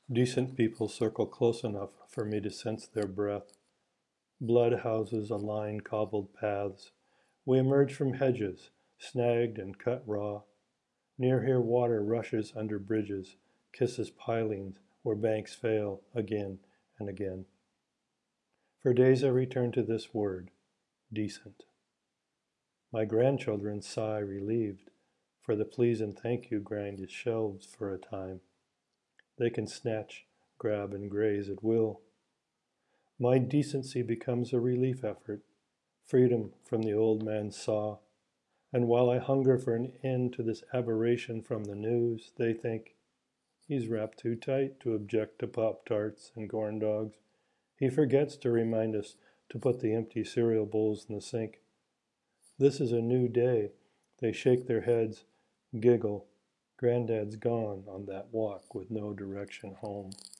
Decent people circle close enough for me to sense their breath. Blood houses align cobbled paths. We emerge from hedges, snagged and cut raw. Near here water rushes under bridges, kisses pilings where banks fail again and again. For days I return to this word, decent. My grandchildren sigh relieved, for the please and thank you grind its shelves for a time. They can snatch, grab, and graze at will. My decency becomes a relief effort, freedom from the old man's saw. And while I hunger for an end to this aberration from the news, they think, he's wrapped too tight to object to Pop-Tarts and corn dogs. He forgets to remind us to put the empty cereal bowls in the sink. This is a new day. They shake their heads, giggle. Granddad's gone on that walk with no direction home.